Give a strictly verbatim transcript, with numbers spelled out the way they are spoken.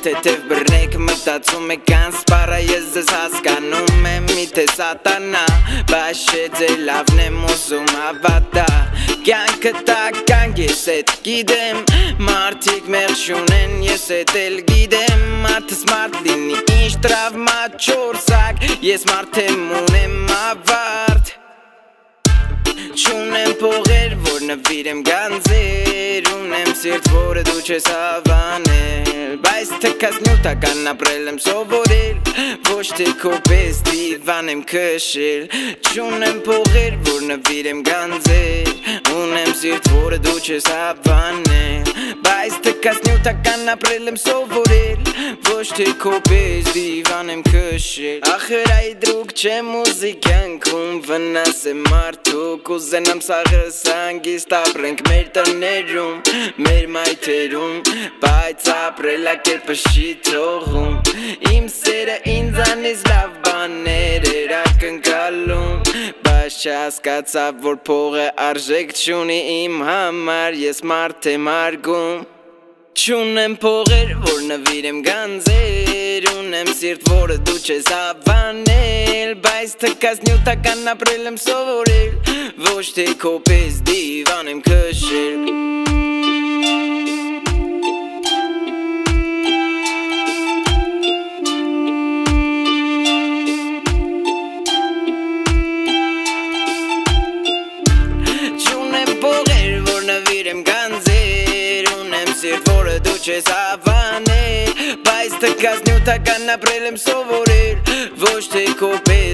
թեթև բռնեք մտածում եք անսպարա ես ձեզ հասկանում եմ մի թե սատանա բայց չէ ձեր լավն եմ ուզում հավատա կյանքը տականք ես էդ գիտեմ մարդիկ մեղ չունեն ես էդ էլ գիտեմ մարդս մարդ լինի ինչ տրավմա չորսակ ես մարդ եմ ունեմ ավարդ Չունեմ փողեր, որ նվիրեմ գանձեր Ունեմ սիրտ, որը դու չես հավանել Բայց թքած նյութական ապրել եմ սովորել Ոչ թե քո պես դիվան եմ քշել Չունեմ փողեր, որ նվիրեմ գանձեր Ունեմ սիրտ, որը դու չես հավանել Բայց թքած նյութական ապրել եմ սովորել Ոչ թե քո պես դիվան եմ քշել Ախր այ դրուկ չէ մուզիկյանքում վնաս է մարդուկ Ուզենամ սաղրս հանգիստ ապրենք մեր տներում, մեր մայթերում Բայց ապրելա կերպը չի թողում Իմ սերը ինձանից լավ բաներ էր ակնկալում Բայց չհասկացավ, որ փողը արժեք չունի իմ համար Ես մարդ եմ հարգում Չունեմ փողեր, որ նվիրեմ գանձեր Ունեմ սիրտ, որը դու չես հավանել Բայց թքած նյութական ապրել եմ սովորել Ոչ թե քո պես դիվան եմ քշել Չունեմ փողեր, որ նվիրեմ գանձեր Ունեմ սիրտ, որը դու չես հավանել Բայց թքած նյութական ապրել եմ սովորել Ոչ թե քո պես